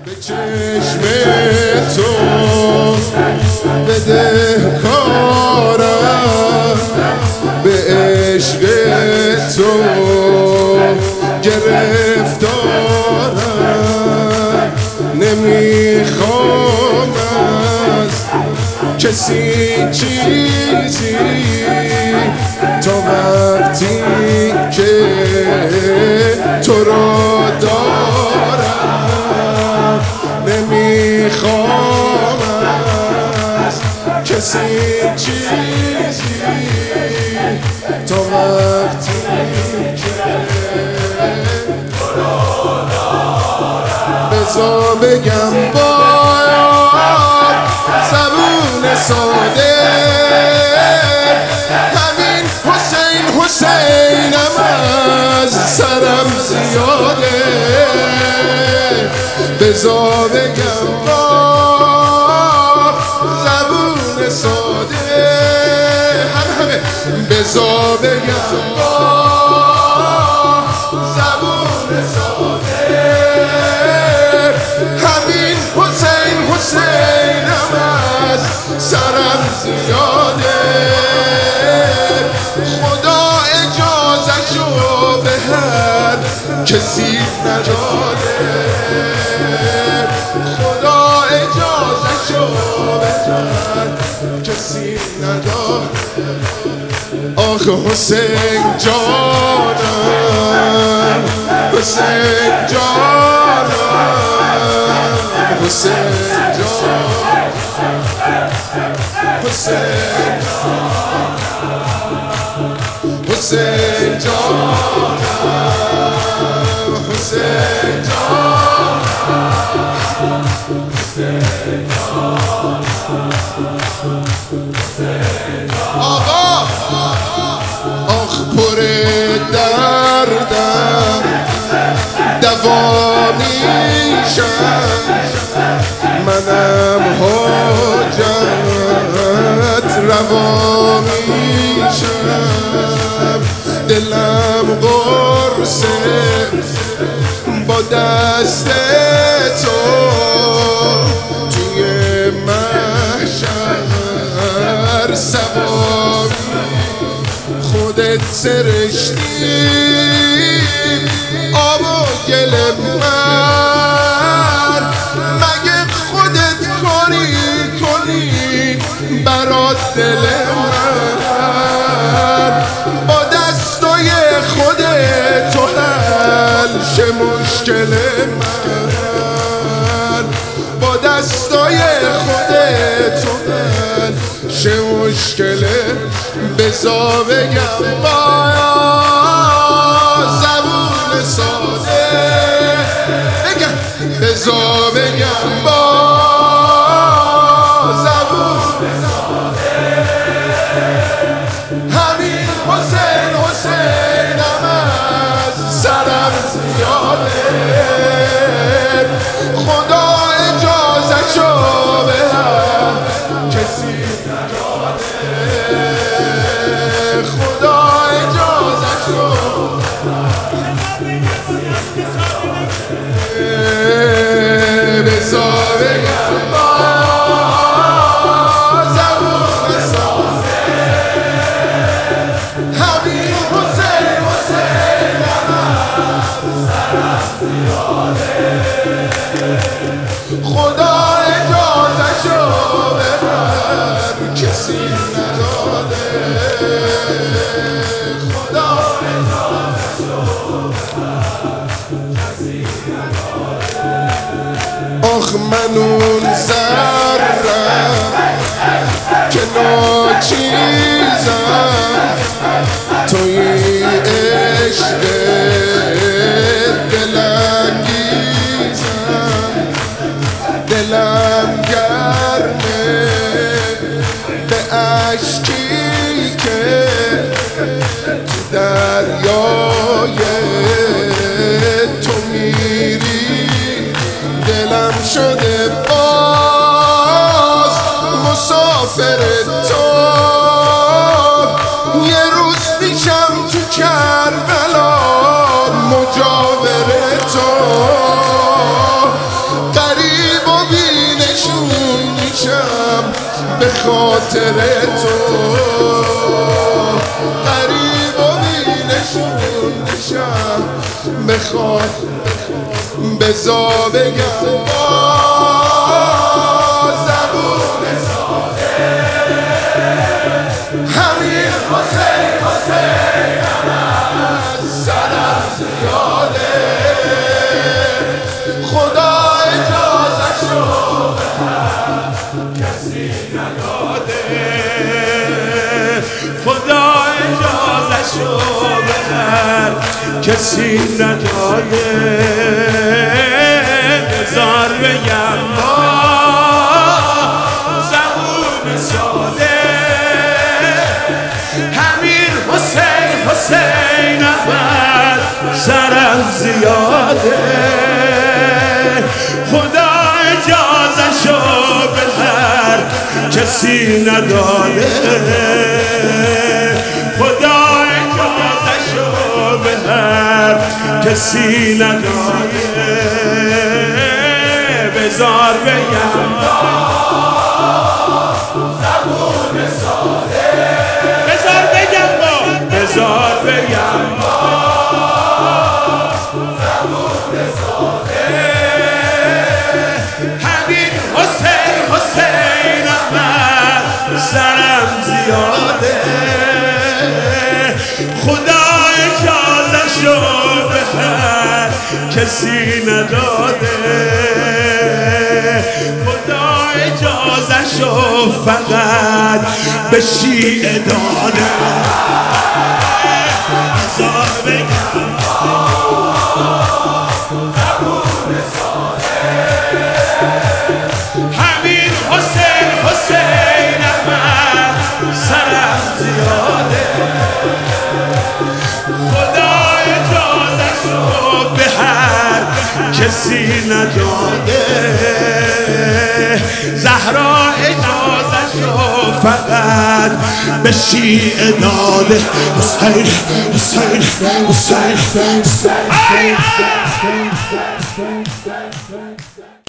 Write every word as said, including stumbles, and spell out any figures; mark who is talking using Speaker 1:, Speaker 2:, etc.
Speaker 1: به چشم تو بدهکارم، به عشق تو گرفتارم. نمیخوام از کسی چیزی تا وقتی که تو را دارم. نمیخوام از کسی چیزی تا وقتی که تو را دارم. بذار بگم باید زبون ساده، همین حسین حسینم از سرم زیاده. بذار بگم با زبون ساده، همه همه بذار بگم با زبون ساده، همین حسین حسینم از سرم زیاده. خدا اجازه‌شو به هر کسی نداده، خدا اجازه‌شو به هر کسی نداده. آخ حسین جانم، حسین جانم، حسین جانم، حسین جانم، حسین جانم، حسین جانم. آقا آخ پر دردم دوا میشم، منم حاجت روا میشم. دلم قرصه با دست تو توی محشر سوامی. خودت سرشتی آب و گل من، مگه خودت کاری کنی برات دل من. با دستای خودت تو حل شه مشکل من، با دستای خودت تو حل شه مشکل. بذار بگم با زبون ساده، بگم بذار بگم با زبون ساده، همین حسین حسینم از سرم زیاده. خدا اجازه‌شو به هر کسی نداده، خدا اجازه‌شو بذار بگم با زبون ساده، همین حسین حسینم از سرم زیاده. خدا اجازه‌شو به هر کسی نداده، خدا اجازه‌شو به هر کسی نداده. آخ من اون ذرم که ناچیزم، توی عشق دلانگیزم. دلم گرمه به عشقی که تو دریای تو میری. دلم شده باز مسافر تو، یه روز میشم تو کربلا مجاور تو. قریب خاطر تو غریب و بینشون نشم بخواد بزا بگم با زبون ساده همین حسین حسین از سرم زیاده خدا اجازه‌شو کسی نداده
Speaker 2: خدا اجازه‌شو به هر کسی نداده بذار بگم با زبون ساده همین حسین حسین احمد سرم زیاده خدا اجازه‌شو به هر کسی نداده خدا اجازه‌شو به هر کسی نداده بذار بگم
Speaker 1: زبون ساده
Speaker 2: بذار بگم با بذار بگم
Speaker 1: زبون ساده
Speaker 2: همین حسین حسین احمد سرم زیاده خدا اجازه‌شو به هر کسی نداده خدا اجازه‌شو فقط به شیعه داده بذار بگم همین حسین حسین احمد سرم زیاده خدا اجازه‌شو به هر کسی نداده زهرا اجازه‌شو فقط به شیعه داده حسین حسین حسین حسین